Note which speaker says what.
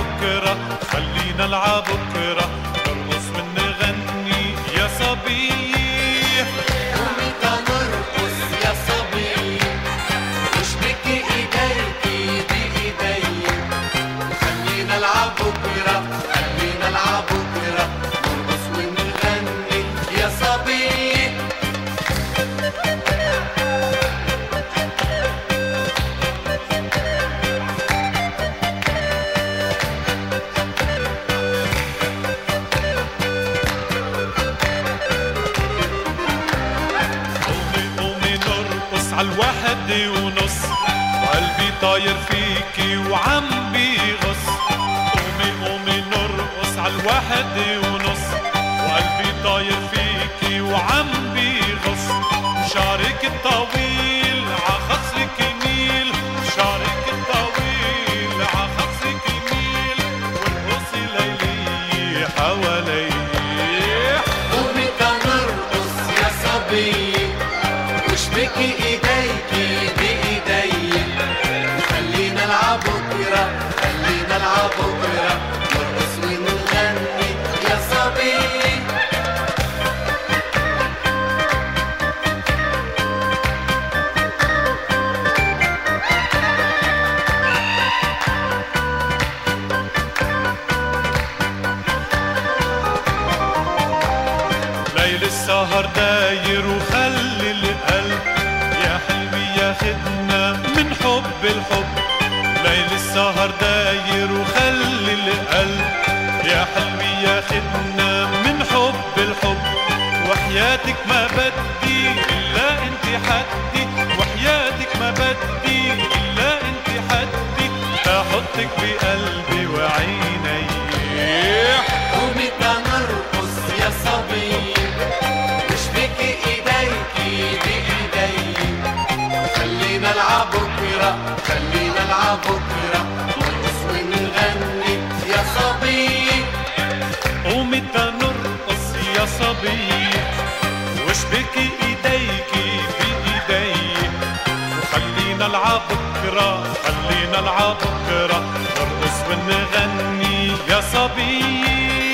Speaker 1: بكرة، خلينا نلعب بكرة، نرقص ونغني يا صبي.
Speaker 2: قومي تنرقص يا صبي، واشبكي ايديكي بايدي، خلينا نلعب بكرة، خلينا نلعب بكرة، نرقص ونغني يا صبي.
Speaker 1: عالواحد ونص، وقلبي طاير فيكي وعم بيغص. قومي قومي نرقص عالواحد ونص، وقلبي طاير فيكي وعم بيغص. شعرك الطويل عخصرك يميل، شعرك الطويل عخصرك يميل، وارقصي ليلي حوالي.
Speaker 2: قومي تنرقص يا صبي، واشبكي ايديكي بايدي، خلينا نلعب بكرة، خلينا نلعب بكرة، نرقص ونغني يا صبي.
Speaker 1: ليل السهر داير وخلي القلب يا حلوي ياخدنا من حب الحب. ليل السهر داير وخلي القلب يا حلوي ياخدنا من حب الحب. وحياتك ما بدي إلا انت حدي، وحياتك ما بدي إلا انت حدي، تحطك بقلبي وعيني.
Speaker 2: قومي تنرقص يا صبي، واشبكي ايديكي بايدي، خلينا نلعب بكرة، خلينا نلعب بكرة، نرقص ونغني يا صبي.
Speaker 1: قومي تنرقص يا صبي، واشبكي ايديكي بايدي، وخلينا نلعب بكرة، خلينا نلعب بكرة، نرقص ونغني يا صبي.